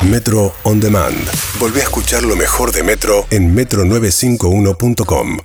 Metro On Demand. Volvé a escuchar lo mejor de Metro en metro951.com.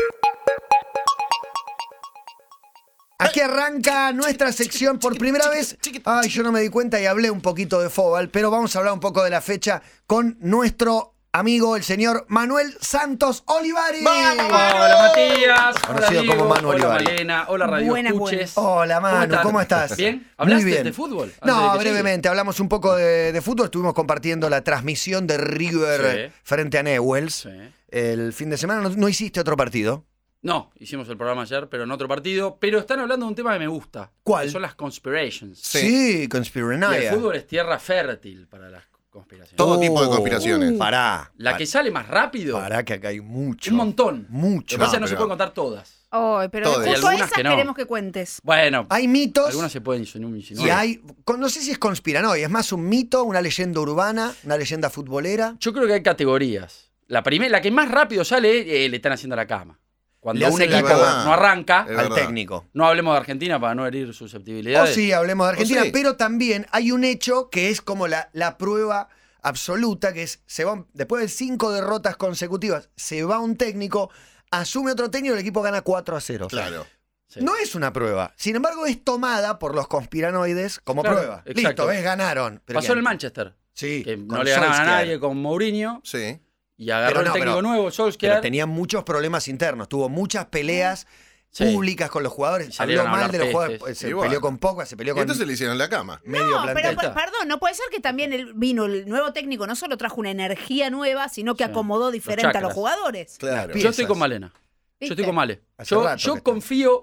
Aquí arranca nuestra sección por primera vez. Ay, yo no me di cuenta y hablé un poquito de fútbol, pero vamos a hablar un poco de la fecha con nuestro amigo, el señor Manuel Santos Olivari. Hola Matías, Conocido hola como Manu hola Olivari. Malena, hola Radio Escuches. Hola Manu, ¿cómo estás? ¿Bien? Muy ¿Hablaste bien. de fútbol? Antes No, de que brevemente, hablamos un poco de fútbol. Estuvimos compartiendo la transmisión de River frente a Newell's. Sí. El fin de semana no hiciste otro partido. No, hicimos el programa ayer, pero en otro partido. Pero están hablando de un tema que me gusta. ¿Cuál? Que son las conspirations. Sí, Y Conspiranoia. el fútbol es tierra fértil para las conspiraciones. Todo tipo de conspiraciones. Pará. La que sale más rápido, Pará, que acá hay mucho. un montón. Mucho. Lo que pasa es que no No, se pero- pueden contar todas. Oh, pero Todas. Y justo algunas esas que no. queremos que cuentes. Bueno, Hay mitos. algunas se pueden insinuar. Y hay, no sé si es conspiranoia, es más un mito, una leyenda urbana, una leyenda futbolera. Yo creo que hay categorías. La que más rápido sale, le están haciendo la cama. Cuando Le un hacen la equipo cama. no arranca, Es al verdad. técnico. no hablemos de Argentina para no herir O susceptibilidades. sí, hablemos de Argentina, sí. pero también hay un hecho que es como la prueba absoluta, que es, después de 5 derrotas consecutivas, se va un técnico, asume otro técnico y el equipo gana 4-0. Claro. Sí. No es una prueba. Sin embargo, es tomada por los conspiranoides como Claro, prueba. exacto. Listo, ves, ganaron. Pero Pasó en el ¿quién? Manchester, Sí, que no con le ganaban a Solskjaer. nadie con Mourinho, Sí. y agarró Pero el no, técnico pero- nuevo, Pero Solskjaer. tenía muchos problemas internos, tuvo muchas peleas Sí. públicas con los jugadores, Y salieron habló a mal hablar de los pestes. jugadores, se Y bueno. peleó con Pogba, se peleó Y con entonces le hicieron la cama. medio No, plantel. pero perdón, no puede ser que también vino el nuevo técnico, no solo trajo una energía nueva, sino que Sí. acomodó diferente a chakras. los jugadores. Claro. Las Yo estoy piezas. con Malena. Yo ¿Viste? estoy con Male. Hace Yo, rato yo que está.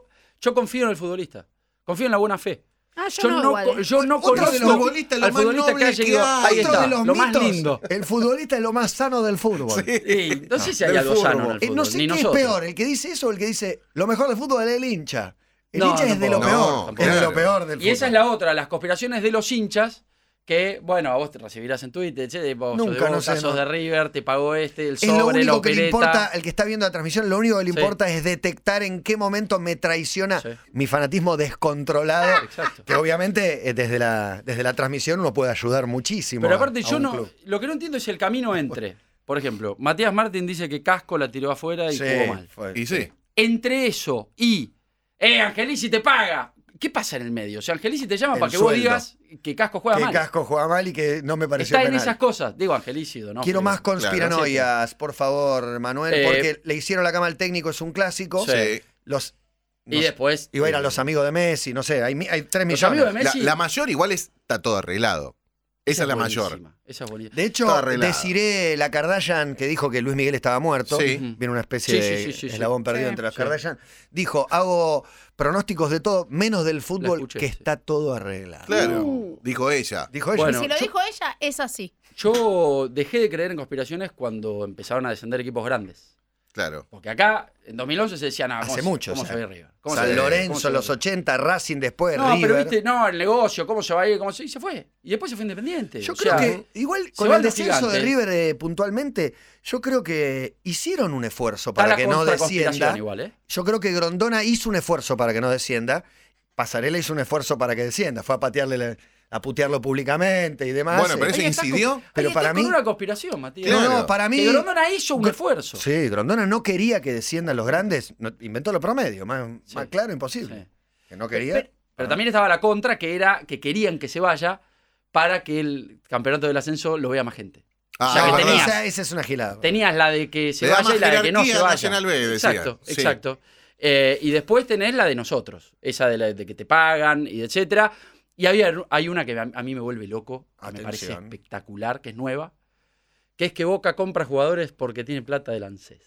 confío en el futbolista. Confío en la buena fe. Ah, yo no igual, ¿eh? Yo no Otro de conozco los futbolistas, lo al más futbolista noble que haya que ido. hay. Ahí Otro está, de los lo más mitos, lindo. El futbolista es lo más sano del fútbol. Sí, no sé si hay Del algo sano en fútbol. el fútbol. No sé ni qué nosotros. es peor, el que dice eso o el que dice lo mejor del fútbol es el hincha. El No, hincha es de lo tampoco. peor. No, Es de lo claro. peor del fútbol. Y esa es la otra, las conspiraciones de los hinchas, que, bueno, a vos te recibirás en Twitter, che, vos Nunca, sos de no Boca, sé, sos no. de River, te pagó el Es sobre, lo único la que le opereta. importa, el que está viendo la transmisión, lo único que le Sí. importa es detectar en qué momento me traiciona Sí. mi fanatismo descontrolado. Exacto. Que obviamente desde la transmisión uno puede ayudar muchísimo. Pero aparte a yo un no, club. lo que no entiendo es el camino entre, por ejemplo, Matías Martín dice que Casco la tiró afuera y Sí, jugó mal. fue- Y sí. Entre eso y, Angelici te paga, ¿qué pasa en el medio? O sea, Angelici te llama El para que vos sueldo. digas que Casco juega Que mal. Casco juega mal y que no me pareció Está en penal. esas cosas. Digo, Angelici, ¿no? Quiero más conspiranoias, por favor, Manuel, Eh, porque le hicieron la cama al técnico, es un clásico. Sí. Los, Y después... iba a ir a los amigos de Messi, no sé, hay 3 Los amigos millones. de Messi... La mayor igual está todo arreglado. Esa es la mayor. buenísima, esa es bonita. De hecho, Está arreglado. Desiree la Kardashian, que dijo que Luis Miguel estaba muerto, Sí. viene una especie Sí, de sí, sí, sí, eslabón perdido Sí. entre las Sí. Kardashian, dijo, hago pronósticos de todo, menos del fútbol, escuché, que sí. está todo arreglado. Claro. Dijo ella. Dijo ella. Bueno, Si lo yo- dijo ella, es así. Yo dejé de creer en conspiraciones cuando empezaron a descender equipos grandes. Claro. Porque acá, en 2011 se decía, nada, Hace mucho, ¿cómo o sea, se va a ir River? ¿Cómo se San va a ir? ¿Cómo Lorenzo, se va a los ir? 80, Racing después, No, River. pero viste, no, el negocio, ¿cómo se va a ir? Y se fue. Y después se fue Independiente. Yo O creo sea, que, igual se con van el los descenso de gigantes. River puntualmente, yo creo que hicieron un esfuerzo está para la que no contraconspiración descienda. igual, ¿eh? Yo creo que Grondona hizo un esfuerzo para que no descienda. Pasarela hizo un esfuerzo para que descienda. Fue a patearle, a putearlo públicamente y demás. Bueno, pero eso Ahí está incidió. Pero ahí para está mí- con una conspiración, Matías. Claro. No, para mí. Que Grondona hizo un esfuerzo. Sí, Grondona no quería que desciendan los grandes. Inventó lo promedio. Más Sí. claro, imposible. Sí. Que no quería. Pero también estaba la contra, que era que querían que se vaya para que el campeonato del ascenso lo vea más gente. Ah, O sea, que es verdad. tenías- esa es una gilada. Tenías la de que se Le da vaya y más la de que no se jerarquía a vaya. Nacional B, decía. Exacto, Sí. exacto. Y después tenés la de nosotros, esa de que te pagan y etcétera. Y hay una que a mí me vuelve loco, que me parece Atención. espectacular, que es nueva, que es que Boca compra jugadores porque tiene plata del ANSES.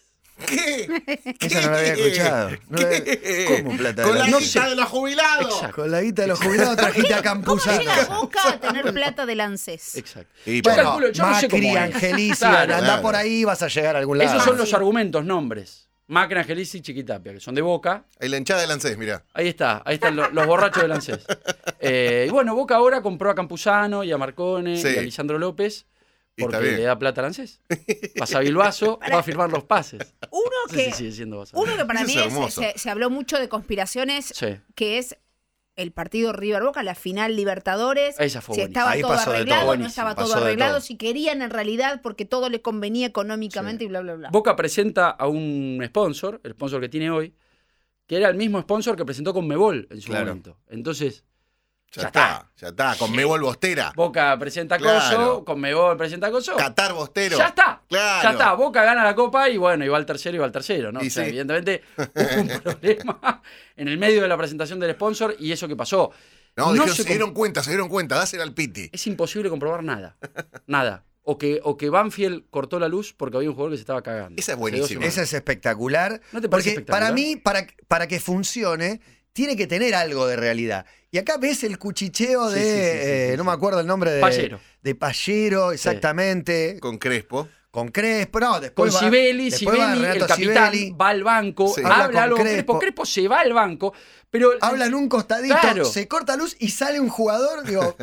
¿Qué? Esa no la había escuchado. No la había- ¿Qué? ¿Cómo plata Con de la la- guita de los jubilados. Exacto. Con la guita de los jubilados trajiste a ¿Cómo Campuzano. llega Boca a tener plata del ANSES? Exacto. Y Yo bueno, calculo, yo no sé Macri, cómo es. Angelici, Claro, andá claro. por ahí vas a llegar a algún lado. Esos son Ah, los sí. argumentos, nombres. Macri, Angelici y Chiquitapia, que son de Boca. la hinchada del ANSES, mirá. Ahí están los borrachos del ANSES. Y bueno, Boca ahora compró a Campuzano y a Marcone Sí. y a Lisandro López Y está porque bien. le da plata al ANSES. Pasa Bilbaso, va a firmar los pases. Uno No sé que, si sigue siendo Basso. uno que para Eso mí es hermoso. se habló mucho de conspiraciones, Sí. que es el partido River Boca, la final Libertadores, Esa fue si buenísima. estaba Ahí todo pasó de arreglado, todo. no estaba todo Pasó de arreglado, todo. si querían en realidad porque todo le convenía económicamente y bla, bla, bla. Boca presenta a un sponsor, el sponsor que tiene hoy, que era el mismo sponsor que presentó Conmebol en su Claro. momento. Entonces, Ya está. Con Mebol Bostera. Boca presenta Claro. Coso, Conmebol presenta Coso. Qatar Bostero. Ya está. Claro. Ya está. Boca gana la copa y bueno, y va al tercero, ¿no? Y O sea, sí. evidentemente hubo un problema en el medio de la presentación del sponsor y eso que pasó. No, No dijeron, se se dieron cuenta, dásela al Piti. Es imposible comprobar nada. Nada. O que Banfield cortó la luz porque había un jugador que se estaba cagando. Esa es Hace buenísima. 2 semanas. Esa es espectacular. ¿No te parece Porque espectacular? para mí, para que funcione, tiene que tener algo de realidad. Y acá ves el cuchicheo Sí, de, sí, sí. no me acuerdo el nombre de... Pallero. De Pallero, exactamente. Con Crespo. Con Crespo, no, Con después va... Sibeli, después va el Renato capitán, Sibeli, va al banco, Sí. Habla habla con algo con Crespo. Crespo se va al banco, pero... habla en un costadito, Claro. se corta luz y sale un jugador, digo,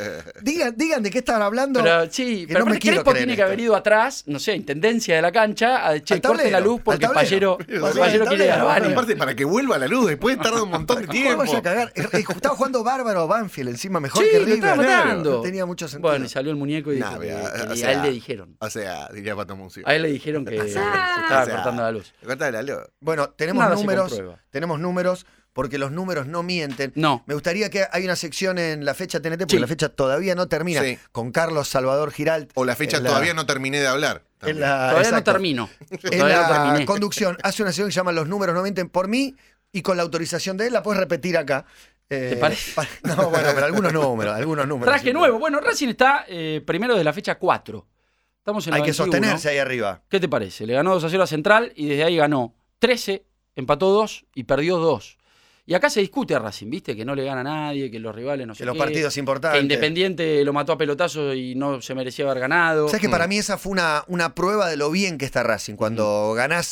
digan de qué estaban hablando. Pero sí, que pero no me aparte quiero Crespo creer tiene que esto. haber ido atrás, no sé, a intendencia de la cancha, a che, Al corten la tablero, luz porque al tablero. Pallero quiere ir al baño. Aparte, para que vuelva la luz, después tarda un montón de ¿Cómo tiempo. vaya a cagar? Estaba jugando bárbaro Banfield encima, mejor Sí, que lo River. estaba matando. No tenía mucho sentido. Bueno, y salió el muñeco y dijo Nah, que o a sea, él le dijeron. O sea, diría Pato Muncio. A él le dijeron que se estaba cortando la luz. Cortale la luz. Bueno, tenemos Nada se números, comprueba. porque los números no mienten. No. Me gustaría que hay una sección en la fecha TNT, porque Sí. la fecha todavía no termina, Sí. con Carlos Salvador Giralt. O la fecha en la- todavía no terminé de hablar. en también. la- Todavía exacto. no termino. En Todavía no la terminé. conducción hace una sección que se llama Los números no mienten por mí, y con la autorización de él la puedes repetir acá. ¿Te parece? No, bueno, pero algunos números. Traje nuevo. Bueno, Racing está primero de la fecha 4. Estamos en la Hay que 21. sostenerse ahí arriba. ¿Qué te parece? Le ganó 2-0 a Central y desde ahí ganó 13, empató 2 y perdió 2. Y acá se discute a Racing, ¿viste? Que no le gana a nadie, que los rivales no sé Que los qué, partidos que importantes. Independiente lo mató a pelotazos y no se merecía haber ganado. ¿Sabes que para mí esa fue una prueba de lo bien que está Racing? Cuando ganás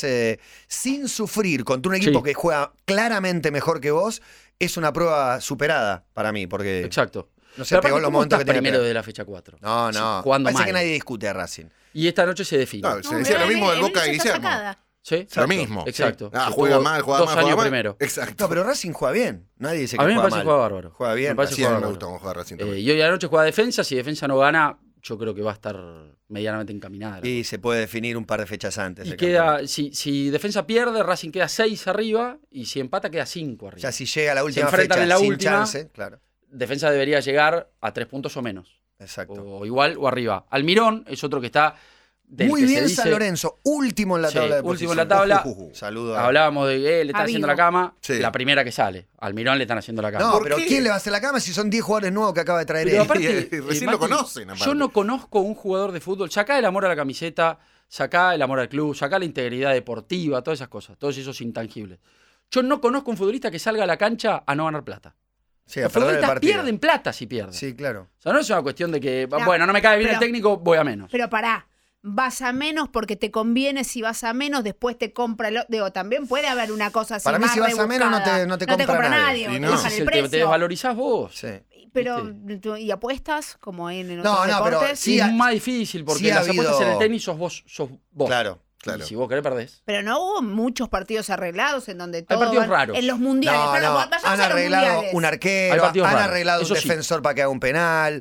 sin sufrir contra un equipo Sí. que juega claramente mejor que vos, es una prueba superada para mí, porque Exacto. no se Pero pegó aparte, los ¿cómo momentos estás que tenía que primero pegar. de la fecha 4? No, Sí, no. jugando Parece mal. que nadie discute a Racing. Y esta noche se define. No, se decía lo mismo del Boca de Guillermo. ¿Sí? Lo mismo. Exacto. Ah, Que juega tuvo mal, 2 años mal. primero. Exacto. No, pero Racing juega bien. Nadie dice que A mí me juega parece mal. que juega bárbaro. Juega bien. Me parece Sí, que a mí juega me bárbaro. gusta cómo juega Racing también. Y hoy a la noche juega defensa. Si defensa no gana, yo creo que va a estar medianamente encaminada. Y se puede definir un par de fechas antes. Y el queda, campeonato. si defensa pierde, Racing queda 6 arriba y si empata queda 5 O arriba. sea, si llega a la última enfrentan fecha en la sin última. chance, claro. Defensa debería llegar a 3 puntos o menos. Exacto. O igual o arriba. Almirón es otro que está... del Muy que bien se dice- San Lorenzo, último en la Sí, tabla de último posiciones. en la tabla. Saludos. a- Hablábamos de que le están haciendo la Vigo. cama. Sí. La primera que sale. Almirón le están haciendo la cama. No, ¿Por pero qué? ¿quién le va a hacer la cama si son 10 jugadores nuevos que acaba de traer Pero él? aparte, recién Mati, lo conocen, aparte. Yo no conozco un jugador de fútbol. Sacá el amor a la camiseta, sacá el amor al club, sacá la integridad deportiva, todas esas cosas, todos esos intangibles. Yo no conozco un futbolista que salga a la cancha a no ganar plata. Sí, a Los perder el futbolistas partido. pierden plata si pierden. Sí, claro. O sea, no es una cuestión de que, No, bueno, no me cae bien el pero- técnico, voy a menos. Pero pará, vas a menos porque te conviene, si vas a menos, después te compra el... Digo, también puede haber una cosa así Para mí más si vas a menos no rebuscada. te compra nadie. Y te no. bajan Ese es el el tema, te precio. desvalorizás vos. Sí. Pero, ¿y apuestas como en No, otros no, pero deportes? sí Sí, ha- es más difícil porque sí ha las apuestas habido- en el tenis sos vos. Claro. Claro. Y si vos querés, perdés. Pero no hubo muchos partidos arreglados en donde todo partidos van- raros. En los mundiales. No, pero no. vayamos Han a los arreglado mundiales. un Hay arquero, partidos han raros, arreglado un eso sí. defensor para que haga un penal.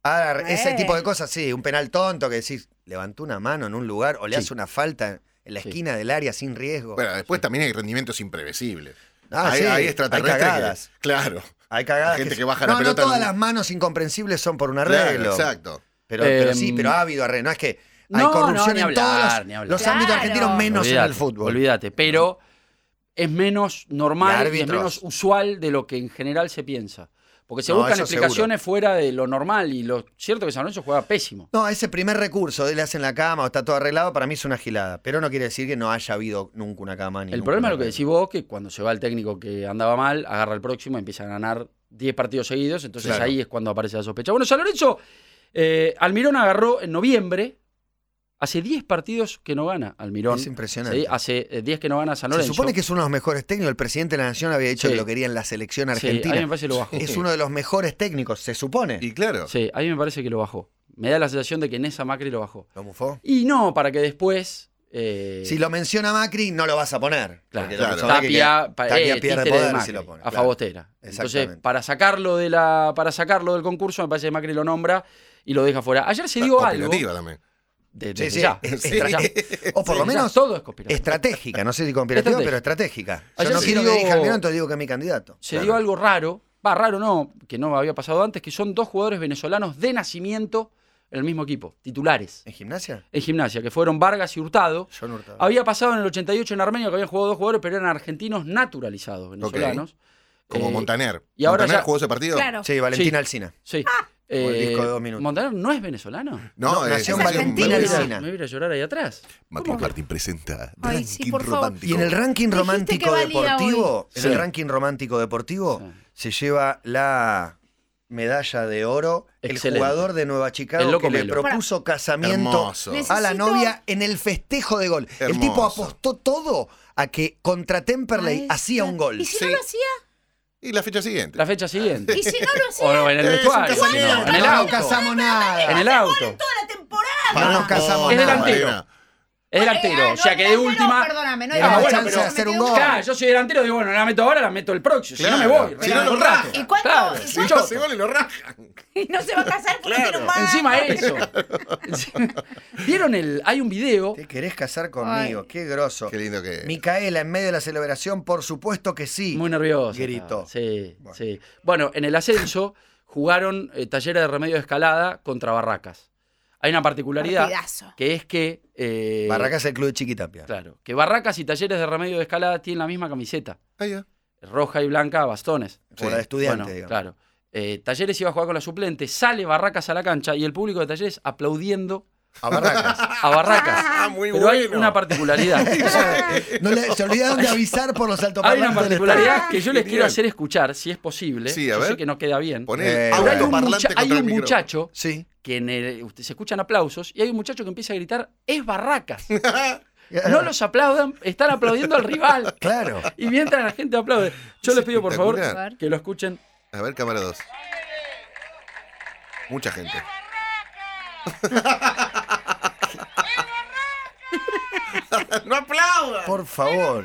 Ese Eh. tipo de cosas, sí. Un penal tonto que decís, levantó una mano en un lugar o le Sí. hace una falta en la Sí. esquina del área sin riesgo. Bueno, después también hay rendimientos imprevisibles. Ah, hay, sí, hay hay extraterrestres. cagadas. Claro. Hay cagadas. gente que baja la no, pelota No todas en un- las manos incomprensibles son por un Claro, arreglo. exacto. Pero sí, pero ha habido arreglo. No es que hay No, corrupción ni en hablar, todos ni hablar. los ámbitos Claro. argentinos, menos en el fútbol. Olvídate, pero es menos Y normal y es árbitros. menos usual de lo que en general se piensa. Porque se No, buscan eso explicaciones fuera de lo normal y lo cierto que San Lorenzo juega pésimo. No, ese primer recurso de le hacen la cama o está todo arreglado, para mí es una gilada. Pero no quiere decir que no haya habido nunca una cama. Ni El nunca problema es un lo que arreglo. decís vos, que cuando se va el técnico que andaba mal, agarra el próximo y empieza a ganar 10 partidos seguidos, entonces Claro. ahí es cuando aparece la sospecha. Bueno, San Lorenzo, Almirón agarró en noviembre, hace 10 partidos que no gana Almirón. Es impresionante. ¿sí? Hace 10 que no gana San Se Lorenzo. supone que es uno de los mejores técnicos. El presidente de la Nación había dicho Sí. que lo quería en la selección Sí, a argentina. mí me parece que lo bajó. Es uno de los mejores técnicos, se supone. Y claro. Sí, a mí me parece que lo bajó. Me da la sensación de que en esa Macri lo bajó. ¿Lo mufó? Y no, para que después Si lo menciona Macri, no lo vas a poner. Claro, porque claro. sabés que Tapia pierde títere de poder Macri, si lo pone. a claro. Fagostera. Exactamente. Entonces, para sacarlo del concurso, me parece que Macri lo nombra y lo deja fuera. Ayer se dio algo. Opinativa también. Desde Sí, ya. sí, Desde ya. O por lo Desde ya, menos todo es conspirativo. estratégica. No sé si conspirativa, pero estratégica. Yo Ayer no se quiero que dio- dirija Almirón, entonces digo que es mi candidato. Se dio algo raro, raro no, que no había pasado antes, que son 2 jugadores venezolanos de nacimiento en el mismo equipo, titulares, ¿En gimnasia? en Gimnasia, que fueron Vargas y Hurtado. John Hurtado. Había pasado en el 88 en Armenia que habían jugado 2 jugadores, pero eran argentinos naturalizados venezolanos. Como Montaner. y ahora ¿Montaner ya- jugó ese partido? Claro. Sí, Valentina Sí. Alsina. Sí. Como el disco de 2 minutos. ¿Montaner no es venezolano? No, nació en es Valentina argentino. Alsina. Me voy a ir a llorar ahí atrás. Matías Martín presenta Ay, sí, Ranking por favor. Romántico. Y en el ranking Dijiste romántico que valía deportivo, hoy. en el Sí. ranking romántico deportivo, se lleva la medalla de oro el Excelente. jugador de Nueva El Chicago Loco que le Melo. propuso casamiento Hermoso. a la Necesito- novia en el festejo de gol. El Hermoso. tipo apostó todo a que contra Temperley Ay, hacía un gol. ¿Y si Sí. no lo hacía? Y la fecha siguiente. La fecha siguiente. ¿Y si no lo hacía? O en el Es un vestuario. casamiento. no, en el No nos auto. casamos nada. En el auto. Toda la temporada. No nos casamos Es nada. delantero. Malena. Es delantero. O sea que de última. Perdóname, no Era hay una bueno, chance pero de hacer un metió gol. Claro, yo soy delantero, digo, bueno, no la meto ahora, la meto el próximo. Si no me Claro. voy. Si no, regalo lo contrato. raja. ¿Y cuánto- Claro, y soy cuánto- choto. Hace gol y lo rajan. Y no se va a casar porque Claro. tiene un mal. Encima eso. ¿Vieron hay un video? ¿Te querés casar conmigo? Qué groso. Qué lindo que es. Micaela, en medio de la celebración, por supuesto que sí. Muy nervioso. Gritó. Sí, Bueno. sí. Bueno, en el ascenso jugaron Talleres de Remedio de Escalada contra Barracas. Hay una particularidad Partidazo. que es que Barracas es el club de Chiquitapia. claro, que Barracas y Talleres de Remedio de Escalada tienen la misma camiseta, Ah, ya. roja y blanca, bastones. Como la de estudiante, Bueno, digamos. claro. Talleres iba a jugar con la suplente, sale Barracas a la cancha y el público de Talleres aplaudiendo A Barracas. a Barracas. Ah, muy Pero hay bueno. una particularidad. Se olvidaron de avisar por los Hay altoparlantes. una del particularidad que yo les Genial. quiero hacer escuchar, si es posible. Sí, a Yo ver. sé que no queda bien. Poné Pero hay un autoparlante hay contra el un micrófono. muchacho Sí. que se escuchan aplausos y hay un muchacho que empieza a gritar, es Barracas. No los aplaudan, están aplaudiendo al rival. Claro. Y mientras la gente aplaude. Yo les pido, por favor, Espectacular. que lo escuchen. A ver, cámara 2. Mucha gente. ¡No aplaudan! Por favor.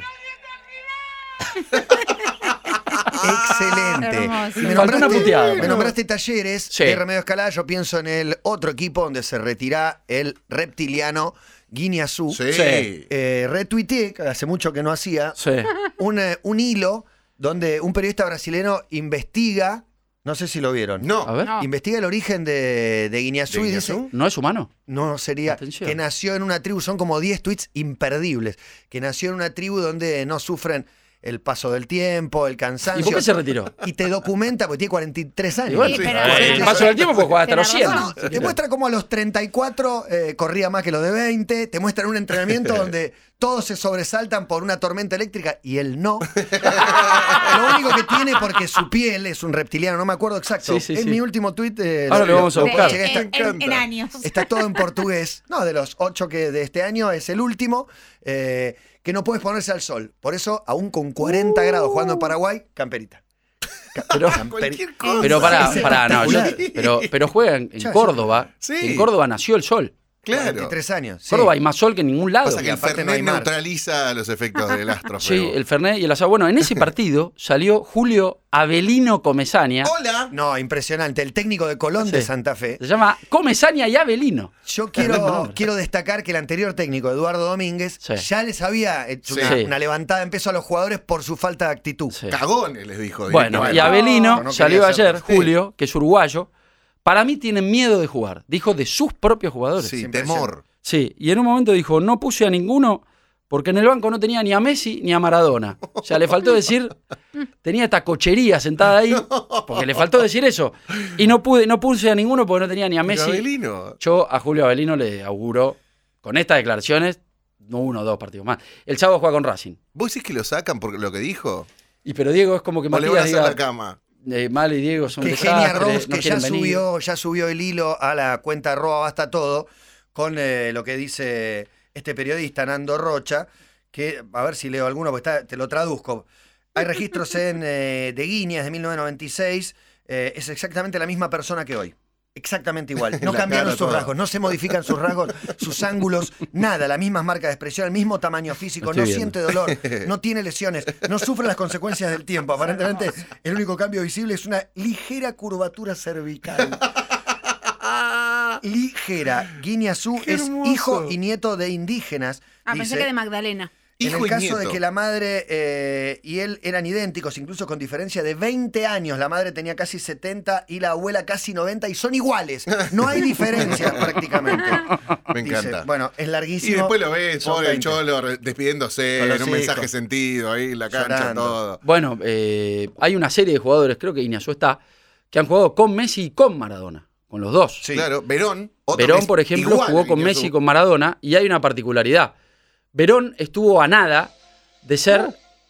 Excelente. Hermoso. Me Faltó una puteada. me nombraste Talleres Sí. de Remedio Escalada. Yo pienso en el otro equipo donde se retira el reptiliano Guiñazú. Sí. Sí. Retuiteé, que hace mucho que no hacía, Sí. un hilo donde un periodista brasileño investiga, no sé si lo vieron. No. A ver. No. Investiga el origen de Guiñazú ¿De y Guiñazú? dice, ¿No es humano? no sería, Atención. que nació en una tribu, son como 10 tweets imperdibles, que nació en una tribu donde no sufren el paso del tiempo, el ¿Y cansancio. por qué se retiró? Y te documenta, porque tiene 43 años. Y bueno, Sí, sí, pero- el paso del tiempo puede jugar hasta los 100. Tenés No, razón. no, te muestra como a los 34 corría más que los de 20, te muestran un entrenamiento donde todos se sobresaltan por una tormenta eléctrica y él no. Lo único que tiene, porque su piel es un reptiliano, no me acuerdo exacto. Sí, sí, es sí. mi último tuit. Ahora lo vamos a buscar. Llegué a estar- En años. Está todo en portugués. No, de los 8 que de este año es el último. Que no puedes ponerse al sol. Por eso, aún con 40 grados jugando en Paraguay, camperita. Pero, Cualquier cosa. pero pará, Es pará, no, espectacular. pero juega en Ya, Córdoba. Sí. En Córdoba nació el sol. Claro. 23 años. sí. Córdoba hay más sol que en ningún lado. Pasa que el aparte no hay Fernet mar. neutraliza los efectos del astro. Sí, el Fernet y el asado. Bueno, en ese partido salió Julio Avelino Comesaña. ¡Hola! No, impresionante. El técnico de Colón de Sí. Santa Fe. Se llama Comesaña y Avelino. Yo Tremendo nombre. quiero destacar que el anterior técnico, Eduardo Domínguez, Sí. ya les había hecho Sí. una levantada en peso a los jugadores por su falta de actitud. Sí. Cagones, les dijo. Bueno, directamente. y Avelino no quería salió hacerlo. ayer, Julio, que es uruguayo. Para mí tienen miedo de jugar. Dijo de sus propios jugadores. Sí, Siempre temor. Sí, y en un momento dijo, no puse a ninguno porque en el banco no tenía ni a Messi ni a Maradona. O sea, le faltó decir, tenía esta cochería sentada ahí, porque le faltó decir eso. Y no puse a ninguno porque no tenía ni a Pero Messi. Avelino. Yo a Julio Avelino le auguro, con estas declaraciones, no 1 o 2 partidos más. El sábado juega con Racing. ¿Vos decís que lo sacan por lo que dijo? Pero Diego es como que ¿O le van a Matías hacer diga, la cama? Mal y Diego son un Que Genia desastre, Rose, no que quieren venir. ya subió el hilo a la cuenta @basta todo, con lo que dice este periodista, Nando Rocha, que, a ver si leo alguno, porque te lo traduzco. Hay registros de Guiñas de 1996, es exactamente la misma persona que hoy. exactamente igual. No La cambiaron cara sus toda. rasgos, no se modifican sus rasgos, sus ángulos, nada, las mismas marcas de expresión, el mismo tamaño físico, Estoy no viendo. siente dolor, no tiene lesiones, no sufre las consecuencias del tiempo. Aparentemente, el único cambio visible es una ligera curvatura cervical. Ligera. Guiñazú Qué es hermoso. hijo y nieto de indígenas. Pensé dice. que de Magdalena. En Hijo el y caso nieto. de que la madre y él eran idénticos, incluso con diferencia de 20 años, la madre tenía casi 70 y la abuela casi 90 y son iguales. No hay diferencia prácticamente. Me Dice, encanta. bueno, es larguísimo. Y después lo ves, son pobre el 20. Cholo despidiéndose Con los en un hijos. mensaje sentido ahí en la cancha, Llorando. todo. Bueno, hay una serie de jugadores, creo que Iñazú está, que han jugado con Messi y con Maradona, con los dos. Sí. Claro, Verón. otro que Verón, es por ejemplo, igual jugó a con Guiñazú. Messi y con Maradona, y hay una particularidad. Verón estuvo a nada de ser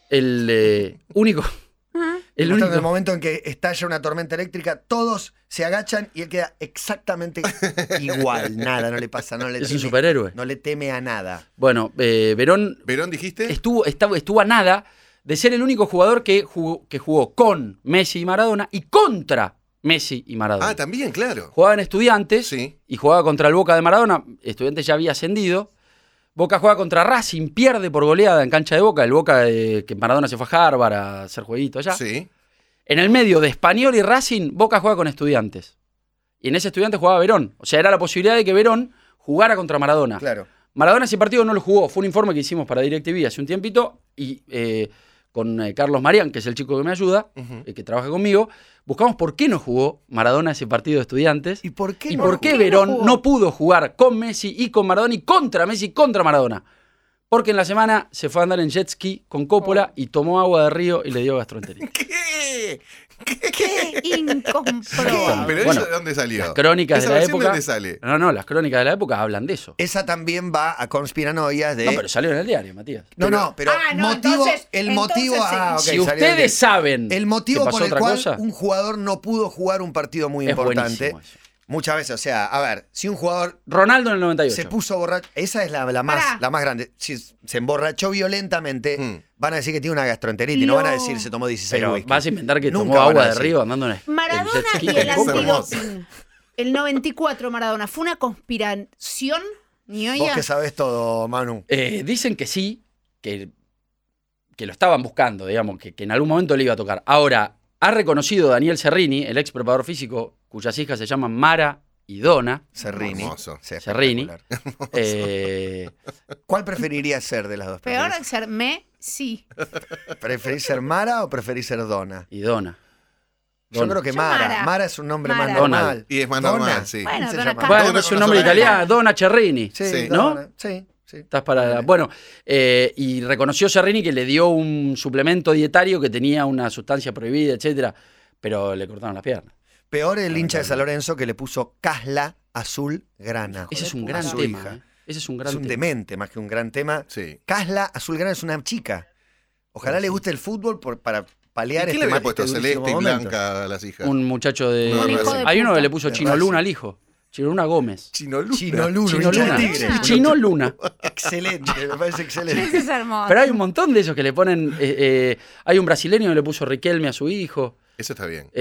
el único. El En el único. momento en que estalla una tormenta eléctrica, todos se agachan y él queda exactamente igual. Nada, no le pasa, no le Es un teme, superhéroe. no le teme a nada. Bueno, Verón ¿Verón dijiste? estuvo a nada de ser el único jugador que jugó con Messi y Maradona y contra Messi y Maradona. Ah, también, claro. Jugaba en Estudiantes Sí. y jugaba contra el Boca de Maradona. Estudiantes ya había ascendido. Boca juega contra Racing, pierde por goleada en cancha de Boca. El Boca que Maradona se fue a Harvard a hacer jueguito allá. Sí. En el medio de Español y Racing, Boca juega con Estudiantes. Y en ese Estudiantes jugaba Verón. O sea, era la posibilidad de que Verón jugara contra Maradona. Claro. Maradona ese partido no lo jugó. Fue un informe que hicimos para DirecTV hace un tiempito. Y con Carlos Marián, que es el chico que me ayuda, que trabaja conmigo, buscamos por qué no jugó Maradona ese partido de Estudiantes. ¿Y por qué ¿Y no? por qué no Verón jugó? no pudo jugar con Messi y con Maradona y contra Messi y contra Maradona? Porque en la semana se fue a andar en jet ski con Coppola y tomó agua de río y le dio gastroenteritis. ¿Qué? ¡Qué incomprobable! ¿Pero Bueno, eso de dónde salió? Las crónicas ¿Esa de la versión época. de dónde sale? No, las crónicas de la época hablan de eso. Esa también va a conspiranoias de... No, pero salió en el diario, Matías. No, pero Ah, no, motivo, entonces- el motivo... entonces sí. ok, Si salió ustedes bien. saben El motivo que pasó por el otra cual cosa, un jugador no pudo jugar un partido muy es importante. buenísimo eso. Muchas veces, o sea, a ver, si un jugador Ronaldo en el 98. se puso borracho, esa es la Pará. más grande. Si se emborrachó violentamente, Mm. van a decir que tiene una gastroenteritis, no No. van a decir se tomó 16 Pero whisky. vas a inventar que Nunca tomó van a agua de decir. río andando en el Maradona jet ski y el con Coppola. antidoping. El 94 Maradona. ¿Fue una conspiración? Vos ¿Ñoña? que sabés todo, Manu. Dicen que sí, que lo estaban buscando, digamos, que en algún momento le iba a tocar. Ahora, ha reconocido Daniel Serrini, el ex preparador físico, cuyas hijas se llaman Mara y Donna. Serrini. Hermoso. Sí, Serrini. espectacular. ¿Cuál preferirías ser de las dos? Peor que ser sí. ¿Preferís ser Mara o preferís ser Donna? Y Donna. Yo creo que Yo Mara. Mara. Mara es un nombre Mara. más normal. Donald. Y es más Donna. normal, sí. Bueno, se Donna llama? Carter. Bueno, Donna es un con nombre nosotros. italiano, Donna Cerrini. Sí, Sí. ¿no? Donna, sí. Estás para. Bueno, y reconoció Serrini que le dio un suplemento dietario que tenía una sustancia prohibida, etcétera, pero le cortaron las piernas. Peor el hincha de San Lorenzo que le puso Casla Azul Grana. Ese es un A gran su tema. hija. Ese es un Es gran un tema. demente más que un gran tema. Sí. Casla Azul Grana es una chica. Ojalá le guste el fútbol para palear ¿Y quién este le había mal- puesto este celeste último y momento. blanca a las hijas? Un muchacho de. Un hijo de Hay uno que puta. le puso De Chino Racing. Luna al hijo. Chino Luna Gómez. Chino Luna. Chino Luna, Chino hincha de Luna. Tigre. Chino Luna. Excelente, me parece excelente. Ese es hermoso. Pero hay un montón de esos que le ponen. Hay un brasileño que le puso Riquelme a su hijo. Eso está bien.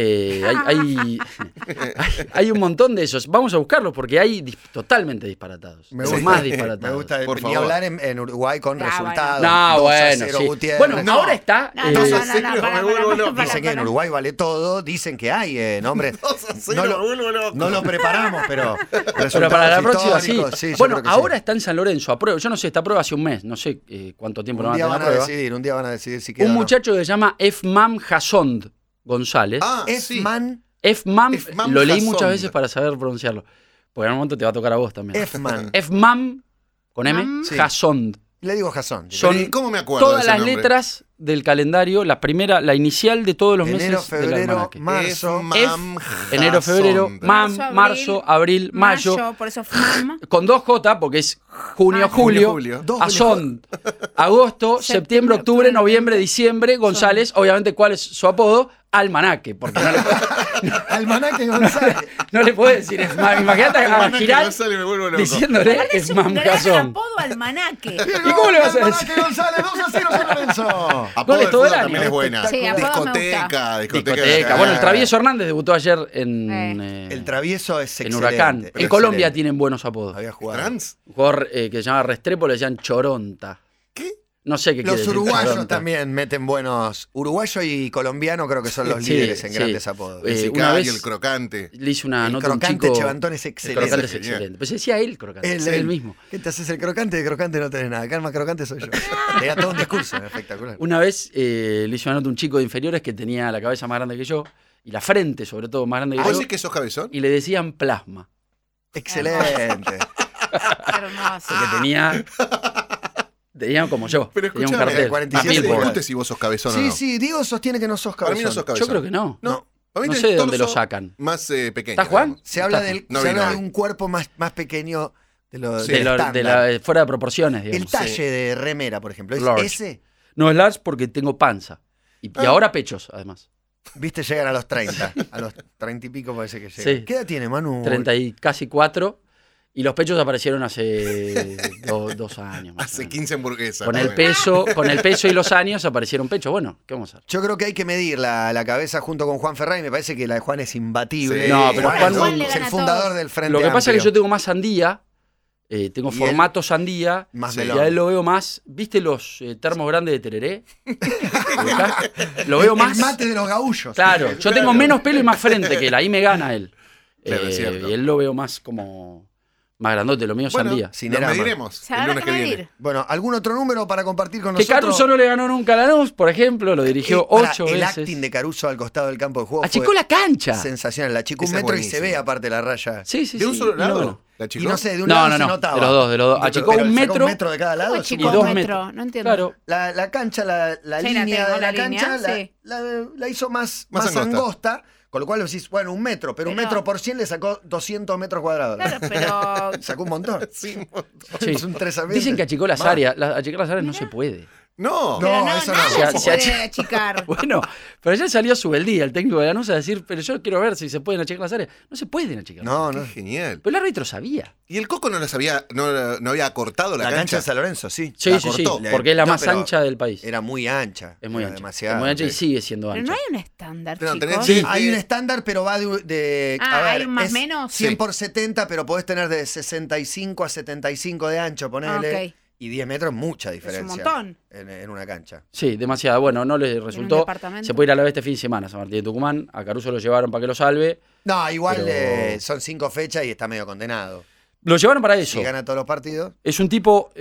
Hay un montón de esos. Vamos a buscarlos porque hay totalmente disparatados. Me Los gusta, más me disparatados. gusta Por ni favor. hablar en Uruguay con Ah, resultados. No, 2 a bueno, 0 sí. Gutiérrez. Bueno, No, ahora está. No, no, Dos a no, cero, no, me vuelvo loco. dicen que en Uruguay vale todo, dicen que hay nombres. 2 a 0, No lo- me vuelvo loco. No lo preparamos, pero Pero para la próxima sí. históricos, yo Bueno, creo que sí. ahora está en San Lorenzo a prueba. Yo no sé, está a prueba hace un mes. No sé cuánto tiempo lo un van a día tener van a a prueba. decidir, un día van a decidir si queda Un o no. muchacho que se llama Efmam Hassond González. Ah, sí. Efman, Efmam, Efmam lo leí Hassond. muchas veces para saber pronunciarlo. Porque en un momento te va a tocar a vos también. Efman. Efmam, con M, Mam. Sí. Hassond. Le digo Jason. Son Pero, ¿y cómo me acuerdo de todas ese las nombre? letras del calendario, la inicial de todos los Enero, meses del febrero, almanaque. marzo. Efmam Enero, febrero, Hassond. marzo, abril, mayo. Por eso mam. Con 2J, porque es junio, Ah, julio, julio. Dos Azón, agosto, septiembre, octubre, noviembre, diciembre, González, obviamente, ¿cuál es su apodo? Almanaque, porque no le Almanaque González. No le puedo decir Esmam. Imagínate a Almanaque Giral González, me vuelvo loco. diciéndole Aparte es un Esmam gran Cazón. apodo almanaque. ¿Y cómo le vas a decir? Almanaque González, 2-0 San Lorenzo. Apodo Goles de todo el fútbol año. también es buena. Sí, apodo me Discoteca. Discoteca. Bueno, el Travieso Hernández debutó ayer en, El Travieso es en excelente. Huracán. pero En Colombia excelente. tienen buenos apodos. Había jugado. ¿Trans? Un jugador que se llama Restrepo le decían Choronta. ¿Qué? No sé qué quiere Los decir uruguayos Choronta. también meten buenos. Uruguayo y colombiano creo que son los Sí, líderes en sí. grandes apodos. Eh, El una sicario, vez- el crocante. Le hice una El nota a un crocante chico. Chevantón es El excelente. crocante es Genial. excelente. Pues decía él crocante. Es el mismo. ¿Qué te haces el crocante? De crocante no tenés nada. Acá el más crocante soy yo. Le da todo un discurso espectacular. Una vez le hice una nota a un chico de inferiores que tenía la cabeza más grande que yo y la frente, sobre todo, más grande que ¿Vos yo. decís que sos cabezón? Y le decían plasma. Excelente. Hermoso. Porque tenía como yo. Pero tenía un escúchame, cartel. 47 Más ¿Quién bien se por- discute si vos sos cabezón o Sí, no? sí, Diego sostiene que no sos Para mí cabezón. no sos cabezón. Yo creo que no. No. Para mí No tenés sé de el dónde lo torso sacan. Más pequeño. ¿Está Juan? digamos. Se habla, Está- del, no se vino habla de hoy. un cuerpo más pequeño de lo Sí. del De estándar. fuera de proporciones, El digamos. talle de remera, por ejemplo. ¿Es Large. ese? No es large porque tengo panza. Y ahora pechos, además. Viste, llegan a los 30. A los 30 y pico parece que llegan. Sí. ¿Qué edad tiene, Manu? 30 y casi 4. Y los pechos aparecieron hace 2 años. Más o Hace menos. 15 hamburguesas. Con el Bueno. peso y los años aparecieron pechos. Bueno, ¿qué vamos a hacer? Yo creo que hay que medir la cabeza junto con Juan Ferrari. Me parece que la de Juan es imbatible. Sí. No, pero Juan Juan le es el gana a fundador todos. del Frente Lo que pasa es que Amplio. yo tengo más sandía. Tengo Y formato sandía. Más Sí. Y melón. a él lo veo más. ¿Viste los termos grandes de tereré? ¿Ubicás? Lo veo más. El mate de los gaullos. Claro, yo tengo menos pelo y más frente que él. Ahí me gana él. Claro, es cierto. Y él lo veo más como. Más grandote. Lo mío es Bueno, sandía. nos Cinerama. mediremos Se el habrá lunes que que medir. viene. Bueno, ¿algún otro número para compartir con Que nosotros? Caruso no le ganó nunca a Lanús, por ejemplo. Lo dirigió 8 El veces. acting de Caruso al costado del campo de juego Achicó fue la cancha. sensacional. La achicó un Esa es metro y se buenísima. ve aparte la raya. Sí, sí, ¿De un sí. solo Y lado? bueno. ¿La Y achicó? no sé, de un No, lado no, se no, notaba. de los dos, de los dos. Pero Achicó sacó un metro. un metro de cada lado. ¿Cómo supongo. achicó y 2 un metros. metro? No entiendo. Claro. La cancha, la Sí, la línea tengo, de la la cancha, línea, sí. la hizo más Más angosta. angosta, con lo cual decís, bueno, un metro, pero un Pero- metro por 100 le sacó 200 metros cuadrados. Claro, pero. Sacó un montón. Sí. Sí. Es un 3 ambientes. Dicen que achicó las Más. áreas. Achicar las áreas no se puede. No. No, pero eso no. nada Se- se se puede achicar. Bueno, pero ayer salió Subeldía, el técnico de Lanús, a decir, pero yo quiero ver si se pueden achicar las áreas. No se pueden achicar. No, Qué no. genial. Pero el árbitro sabía. ¿Y el Coco no las había, no había acortado la, La cancha de cancha? San Lorenzo, sí. Sí, La sí, sí, cortó. porque es la No, más pero ancha del país. Era muy ancha. Es muy Era ancha. demasiado. Es muy ancha y Sí. sigue siendo Pero ancha. no hay un estándar, No, tenés- chicos. Sí. Hay un estándar, pero va Ah, a ver, ¿hay un más es menos? 100 Sí. por 70, pero podés tener de 65 a 75 de ancho, ponele. Ok. Y 10 metros, mucha diferencia. montón. En una cancha. Sí, demasiado. Bueno, no le resultó. departamento. Se puede ir a la vez este fin de semana, San Martín de Tucumán. A Caruso lo llevaron para que lo salve. No, igual Pero- son 5 fechas y está medio condenado. Lo llevaron para eso. Si gana todos los partidos. Es un tipo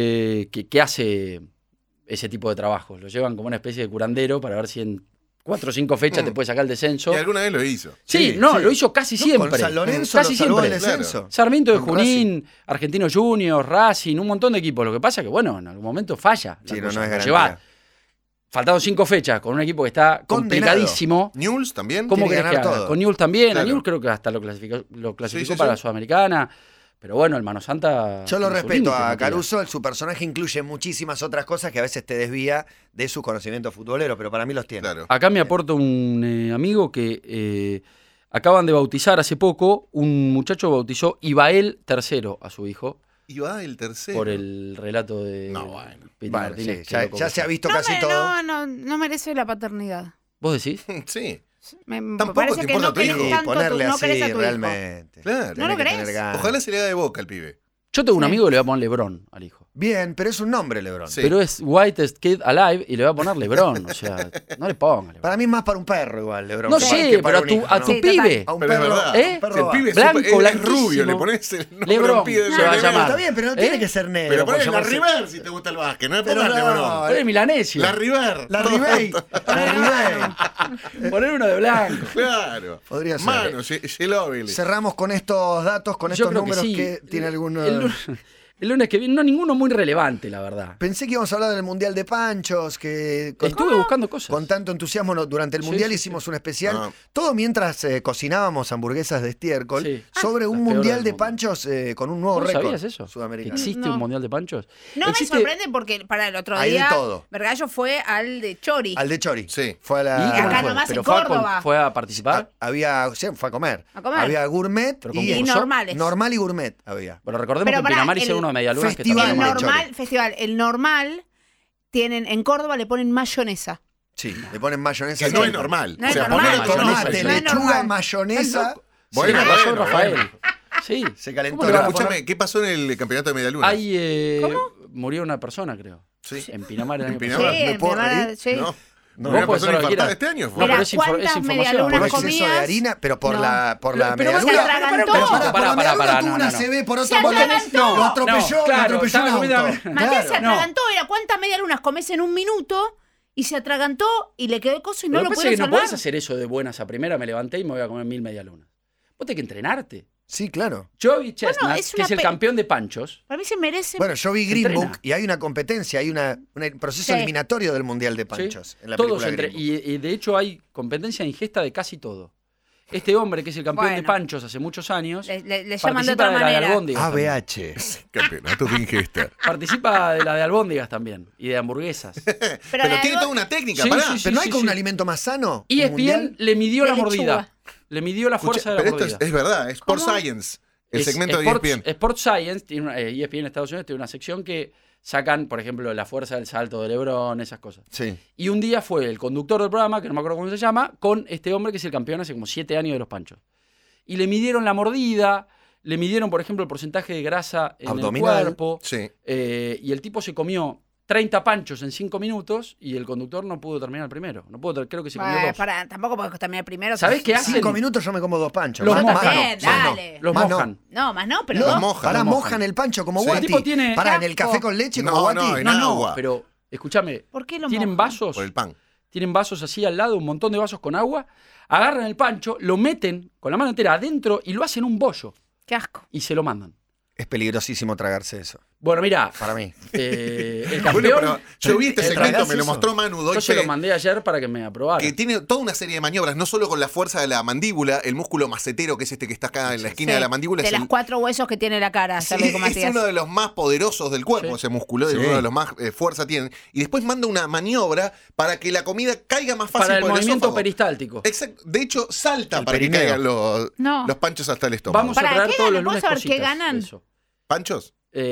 que hace ese tipo de trabajo. Lo llevan como una especie de curandero para ver si en 4 o 5 fechas te puede sacar el descenso. Y alguna vez lo hizo. Sí, Sí, no, sí. lo hizo casi No, siempre. Con San Lorenzo casi lo salvó siempre. el descenso. Sarmiento de Con Junín, Argentino Juniors, Racing, un montón de equipos. Lo que pasa es que, bueno, en algún momento falla. la Sí, no cosa. es Lo garantía. lleva- Faltaron 5 fechas con un equipo que está Condenado. complicadísimo. Newell's también. ¿Cómo Tiene que querés que ganar haga? todo. Con Newell's también. Claro. A Newell's creo que hasta lo clasificó Sí, para sí. la Sudamericana. Pero bueno, el Mano Santa. Yo lo tiene su respeto límite, a Matías. Caruso, su personaje incluye muchísimas otras cosas que a veces te desvía de su conocimiento futbolero, pero para mí los tiene. Claro. Acá me aporta un amigo que acaban de bautizar hace poco. Un muchacho bautizó Ibael III a su hijo Y va el tercero. por el relato de No, bueno. Piti Bueno, Martínez. sí, que ya, loco ya que se ha fue. visto casi todo. No merece la paternidad. ¿Vos decís? Sí, Me Tampoco parece te que importa no tu hijo. querés Y tanto ponerle no así querés a tu hijo. realmente. claro. ¿No lo Tenés que crees? tener ganas. Ojalá se le haga de boca al pibe. Yo tengo un Sí. amigo que le va a poner Lebrón al hijo. Bien, pero es un nombre, Lebron. Sí. Pero es Whitest Kid Alive y le va a poner Lebrón. O sea, no le ponga Lebrón. Para mí es más para un perro igual, Lebron. No que sé, que para pero un hijo, a ¿no? tu Sí, pibe. A un Pero es perro, verdad. ¿Eh? un perro Si el va. pibe es Blanco, súper- es blanquísimo. rubio, le pones el nombre Lebrón, a un pibe de se va a Lebrón. llamar. Está bien, pero no ¿Eh? tiene que ser negro. Pero por ponele la llamarse- River si te gusta el básquet, no le Pero pongas no, Lebrón. Poner Milanesio. La River. La Ribey. La Ribey. Poner uno de blanco. Claro. Podría ser. Mano, Ginóbili. Cerramos con estos datos, con Yo estos creo que números sí. que tiene algún... El lunes que viene, no, ninguno muy relevante, la verdad. Pensé que íbamos a hablar del Mundial de Panchos, que Estuve buscando cosas. con tanto entusiasmo durante el Sí, Mundial sí, hicimos un especial, Ah. todo mientras cocinábamos hamburguesas de estiércol, Sí. sobre un las peores Mundial del de mundo. Panchos con un nuevo ¿Vos récord sabías eso? ¿Que sudamericano. existe No. un mundial de panchos? No Existe- me sorprende porque para el otro Hay de día todo. Vergallo fue al de Chori. Al de Chori. Sí. Fue a la... ¿Y cómo acá fue? nomás ¿Pero en fue Córdoba. fue a participar? Había, sí, fue a comer. A comer. Había gourmet Pero y, Y normales. normal y gourmet había. Pero recordemos Pero que en pará, Pinamar el hicieron uno de medialunas que festival también El de era Chori. normal, festival, el normal tienen en Córdoba le ponen mayonesa. Sí, le ponen mayonesa. Que no es normal. No o es sea, normal. poner Mayonesa, Tomate, no es lechuga, normal. mayonesa. Bueno, Sí, lo pasó bueno, Rafael. bueno. Sí. Se calentó. Pero le van a escúchame, poner- ¿qué pasó en el campeonato de medialunas? Ahí murió una persona, creo. Sí. En Pinamar el En año Pinamar. pasado. Sí, ¿me en puedo Pinamar, reír? sí. No. No, Una puede ser persona lo que infartada quiera. este año No, fue. pero Era es cuántas información. medialunas por exceso comías. de harina, pero por No. la Pero medialuna. se atragantó. Pero Para, por la medialuna tuvo no, una no. CB por Se otro atragantó. lo atropelló, No, claro, lo atropelló estaba un auto. comiendo- Matías se Claro. atragantó, era cuántas medialunas comes en un minuto y se atragantó y le quedó el coso y no Lo lo que pasa es pudieron que no salvar. podés hacer eso de buenas a primera, me levanté y me voy a comer 1000 medialunas. Vos tenés que entrenarte. Sí, claro. Joey Chestnut, es que es una el campeón de panchos, Para mí se merece. Bueno, yo vi Green Entrena. Book y hay una competencia, hay un proceso Sí. eliminatorio del Mundial de Panchos. ¿sí? En la Todos película entre- Green Book. y de hecho hay competencia de ingesta de casi todo. Este hombre, que es el campeón de Bueno. panchos hace muchos años, le llaman de participa otra de la de manera. albóndigas también. ABH. Campeonato de ingesta. Participa de la de albóndigas también y de hamburguesas. Pero la tiene de- toda una técnica, Sí, pará. sí, sí. Pero no hay como un alimento más sano. Y ¿Un mundial? ESPN le midió De la lechuga. mordida. Le midió la Escucha, fuerza de la pero esto mordida. es verdad, es Sport ¿Cómo? Science. El Es segmento de Sports, ESPN. Sports Science, ESPN en Estados Unidos tiene una sección que sacan, por ejemplo, la fuerza del salto de LeBron, esas cosas. Sí. Y un día fue el conductor del programa, que no me acuerdo cómo se llama, con este hombre que es el campeón hace como 7 años de los panchos. Y le midieron la mordida, le midieron, por ejemplo, el porcentaje de grasa en Abdominal. el cuerpo. Sí. Y el tipo se comió 30 panchos en 5 minutos y el conductor no pudo terminar el primero. No pudo, creo que se comió Bueno, 2. tampoco podés terminar primero. ¿Sabés qué hacen? 5 minutos yo me como 2 panchos. Los Más- mojan. más no, Bien, más no. dale. Los Más no. mojan. No, más no, pero Los no. mojan. Pará, lo mojan. mojan el pancho como Sí. Guati. El tipo tiene- Pará, en el Qué asco. café con leche No, como Guati. no, en No, agua. no, pero escúchame. ¿Por qué lo Tienen mojan? vasos. Por el pan. Tienen vasos así al lado, un montón de vasos con agua. Agarran el pancho, lo meten con la mano entera adentro y lo hacen un bollo. Qué asco. Y se lo mandan. Es peligrosísimo tragarse eso. Bueno, mira, Para mí. el Bueno, campeón, pero yo vi este ¿Te segmento, tragás me lo eso? mostró Manu yo se Deutsche, lo mandé ayer para que me aprobara. que tiene toda una serie de maniobras, no solo con la fuerza de la mandíbula, el músculo macetero, que es este que está acá en la esquina Sí, de la mandíbula, de es, las el- 4 huesos que tiene la cara, sí, ¿sabes cómo es hacías? uno de los más poderosos del cuerpo, Sí. ese músculo, Sí. uno de los más fuerza tienen. Y después manda una maniobra para que la comida caiga más fácil Para el por movimiento esófago. peristáltico. Exacto. De hecho, salta El para que perineo. caigan los panchos hasta el estómago. Vamos a ¿Para traer qué todos ganan? los ¿Puedo lunes saber qué cositas ganan? de eso. ¿Panchos?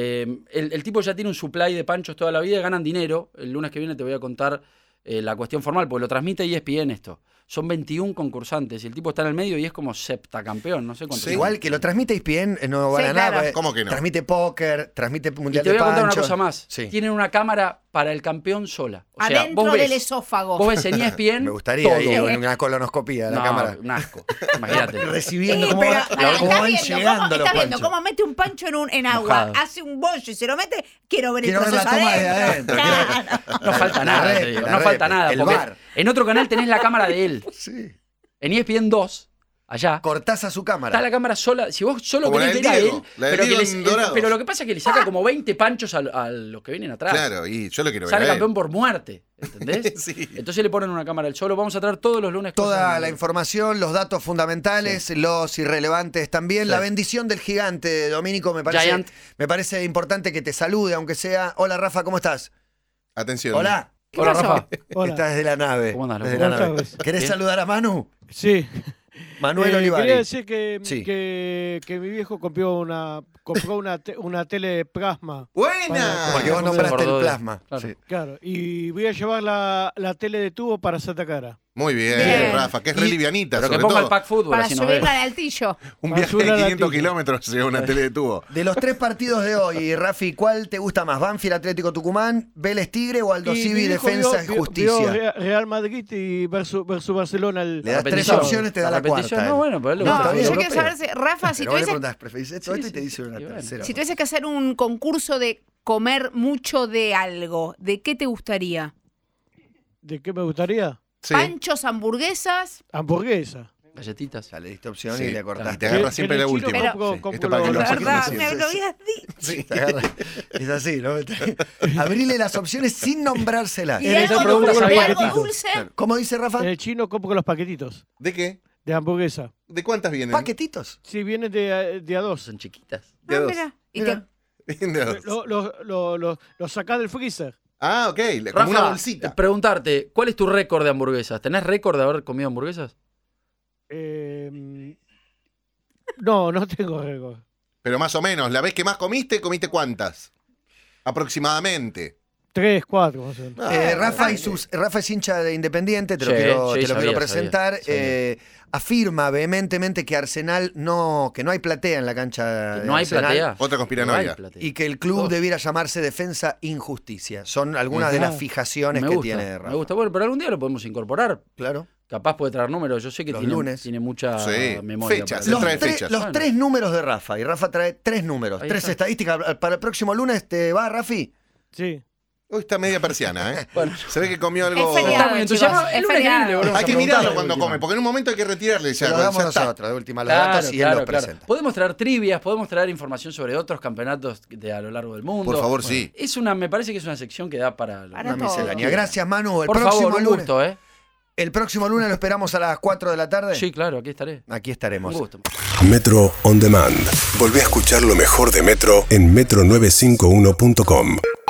El tipo ya tiene un supply de panchos toda la vida y ganan dinero. El lunes que viene te voy a contar la cuestión formal, porque lo transmite ESPN esto. Son 21 concursantes y el tipo está en el medio y es como septacampeón, no sé cuánto. Sí. Igual que lo transmite ESPN, no gana Sí, nada. claro. porque ¿Cómo que no? Transmite póker, transmite Y Mundial te de voy a contar una Panchos. cosa más. Sí. Tienen una cámara para el campeón sola. O sea, Adentro vos ves, del esófago. vos ves en ESPN Me gustaría todo. ir en una colonoscopía de la No, cámara. un asco. Imagínate. Recibiendo cómo, Pero, va- pará, cómo está van viendo llegando cómo, los está viendo panchos. cómo mete un pancho en agua, Mojado. hace un bollo y se lo mete. Quiero ver Quiero el ver la proceso toma de adentro. Claro. No falta La nada, red, te digo, la no red, falta nada. el Porque bar. en otro canal tenés la cámara de él. Sí. En ESPN 2, allá, Cortás a su está cámara. la cámara sola. Si vos solo Como la querés del ver a Diego, él, la del pero, Diego que en Dorados. pero lo que pasa es que le saca como 20 panchos a los que vienen atrás. Claro, y yo lo quiero ver. Sale a él. campeón por muerte, ¿entendés? Sí. Entonces le ponen una cámara al solo. Vamos a traer todos los lunes Toda cosas la información, los datos fundamentales, los irrelevantes también. Sí. La bendición del gigante, Domínico, Giant. me parece importante que te salude, aunque sea. Hola, Rafa, ¿cómo estás? Atención. Hola. ¿Qué Hola, pasó? Rafa. Hola. Estás desde la nave. ¿Cómo andás, Desde loco? la nave. Buenas tardes. ¿Querés Bien. saludar a Manu? Sí. Manuel Olivari. Quería decir que, Sí. que mi viejo compró una tele de plasma. ¡Buena! Porque vos Se nombraste acordó el de- plasma. claro. Sí. Claro. Y voy a llevar la tele de tubo para Santa Cara. Muy bien, Bien. Rafa, que es re Y- livianita, Pero que sobre ponga todo. el pack fútbol, Para así nos ve. subirla al altillo. Un Para viaje subir de a la 500 tilla. kilómetros lleva una tele de tubo. De los 3 partidos de hoy, Rafi, ¿cuál te gusta más? ¿Banfield, Atlético Tucumán, Vélez Tigre o Aldo Y Civi, mi viejo Defensa y vio Justicia? Real Madrid y versus Barcelona. Le das 3 repetición. opciones, te da la repetición, cuarta. no, bueno, pero él le No, gusta el está yo bien. fútbol quiero europeo. saber, Rafa, si Pero vos le tuviese, preguntás, ¿preferís esto Sí, y te sí. dice una Y bueno. tercera? si tuviese que hacer un concurso de comer mucho de algo, ¿de qué te gustaría? ¿De qué me gustaría? Sí. ¿Panchos, hamburguesas? Hamburguesa. Galletitas. Ya le diste opción Sí. y le Y cortaste. te agarra Que siempre en la el chino última. compro Esto para que los- lo saques ¿Verdad? recién. Me lo habías dicho. Sí, te agarra. Es así, ¿no? Abrile las opciones sin nombrárselas. ¿Y En esa algo pregunta dulce? sabía ¿Algo que- dulce? ¿Cómo dice Rafa? En el chino compro los paquetitos ¿De qué? de hamburguesa. ¿De cuántas vienen? Paquetitos. Sí, vienen de a dos. Son chiquitas. De Ah, dos. mira. Y Mira. De dos. Los sacás del freezer. Ah, ok. Como una bolsita. Preguntarte, ¿cuál es tu récord de hamburguesas? ¿Tenés récord de haber comido hamburguesas? No tengo récord. Pero más o menos, la vez que más comiste cuántas? Aproximadamente. 3, 4, más o menos. Rafa es hincha de Independiente, te lo Sí, quiero, sí, te lo sabía, quiero presentar. sabía. Afirma vehementemente que Arsenal que no hay platea en la cancha de ¿No hay Arsenal platea? Otra conspiranoia. No hay platea. y que el club Oh. debiera llamarse Defensa Injusticia. Son algunas de las fijaciones Me que gusta, tiene Rafa. me gusta. Bueno, pero algún día lo podemos incorporar. Claro. Capaz puede traer números. Yo sé que Los tiene, lunes. tiene mucha Sí, memoria. fechas, para se Los, trae eso. fechas. los Bueno. 3 números de Rafa. Y Rafa trae 3 números, Ahí 3 está. estadísticas. Para el próximo lunes te va, Rafi. Sí. Hoy está media persiana, ¿eh? Bueno. Se ve que comió Es algo. Está feriado, muy chicos. entusiasmado. El Es lunes que viene le feriado. volvemos Hay a que preguntar mirarlo de cuando última. come, porque en un momento hay que retirarle. Se Ya, lo damos ya está. nosotros, de última los Claro, datos y él claro, los claro. presenta. Podemos traer trivias, podemos traer información sobre otros campeonatos a lo largo del mundo. Por favor, sí. Me parece que es una sección que da para Una todo. miscelánea. Gracias, Manu. El Por próximo favor, un lunes. gusto, ¿eh? El próximo lunes lo esperamos a las 4 de la tarde. Sí, claro, aquí estaré. Aquí estaremos. Un gusto. Metro On Demand. Volvé a escuchar lo mejor de Metro en metro951.com.